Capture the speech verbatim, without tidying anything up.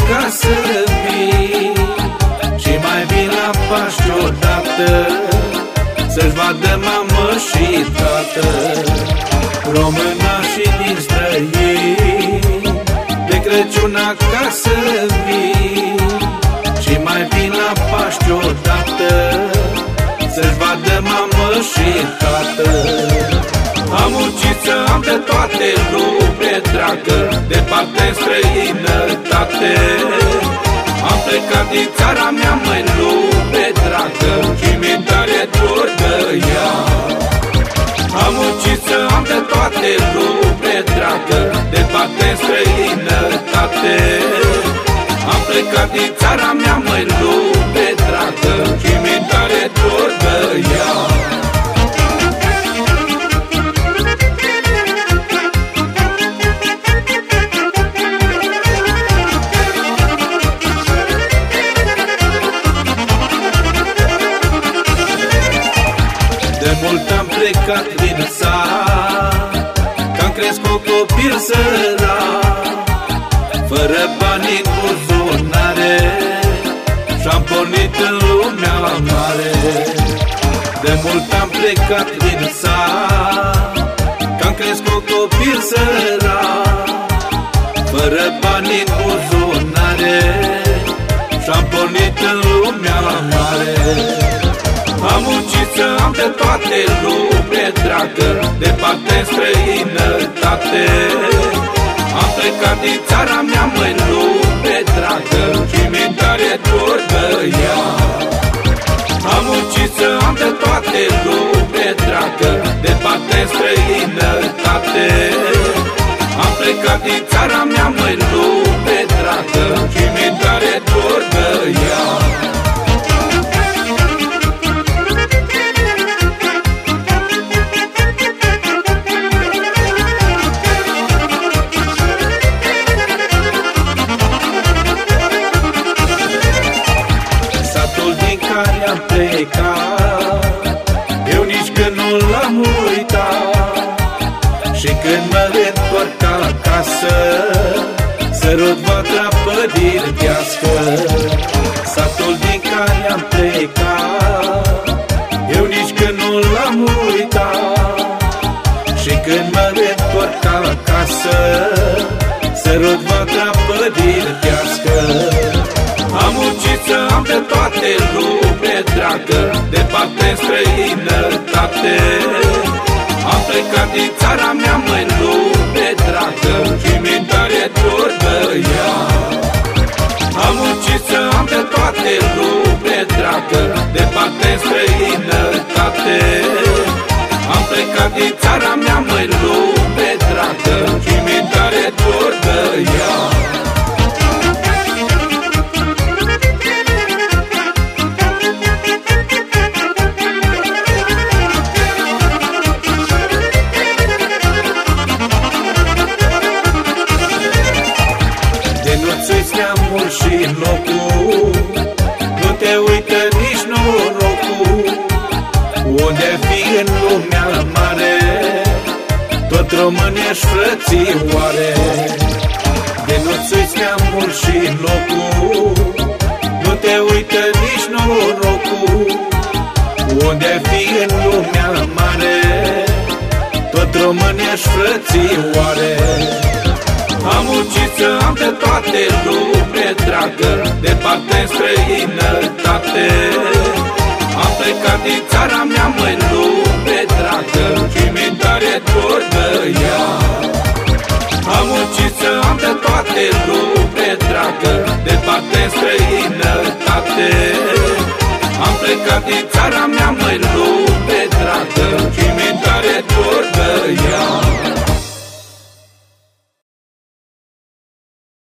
ca să vii și mai vin la Paști odată, să-și vadă mamă și tată. Românașii din străini, de Crăciun acasă vii și mai vin la Paști odată, să-și vadă mamă și tată. Am muncit să am de toate, lume dragă, departe în străinătate. Am plecat din țara mea, măi, lume dragă, și mi-e tare dor de ea. Am muncit să am de toate, lume dragă, departe în străinătate. Am plecat din țara mea, măi, lume dragă, și mi-e tare dor de ea. De mult am plecat din sat, că-am crescut copil sărac, fără bani în buzunare, și-am pornit în lumea mare. De mult am plecat din sat, că-am crescut copil sărac, fără bani în buzunare, și-am pornit în lumea mare. Am muncit să am de toate, lume dragă, departe în străinătate. Am plecat din țara mea, măi, lume dragă, și mi-e tare dor de ea. Am muncit să am de toate, lume dragă, departe în străinătate. Am plecat din țara mea, măi, lume dragă, și mi-e tare dor de ea. Am plecat, eu nici când nu l-am uitat, și când mă întorc acasă, sărut vatra pădirtească. Satul din care am plecat, eu nici când nu l-am uitat, și când mă întorc acasă, sărut vatra pădirtească. Am muncit să am de toate, lume dragă, departe în străinătate. Am plecat din țara mea, măi, lume dragă, și mi-e tare dor de ea. Am muncit să am de toate, lume dragă, departe în străinătate. Am plecat din țara mea, măi, lume dragă, și mi-e tare dor de ea. Neamul și locul, nu te uită nici norocul. Unde fi în lumea mare, tot român ești, frățioare. De nu-ți uiți neamul și locul, nu te uită nici norocul. Unde fi în lumea mare, tot român ești, frățioare. Am muncit să am de toate, lume dragă, departe în străinătate. Am plecat din țara mea, măi, lume dragă, și mi-e tare dor de ea. Am muncit să am de toate, lume dragă, departe în străinătate. Am plecat din țara mea, măi, lume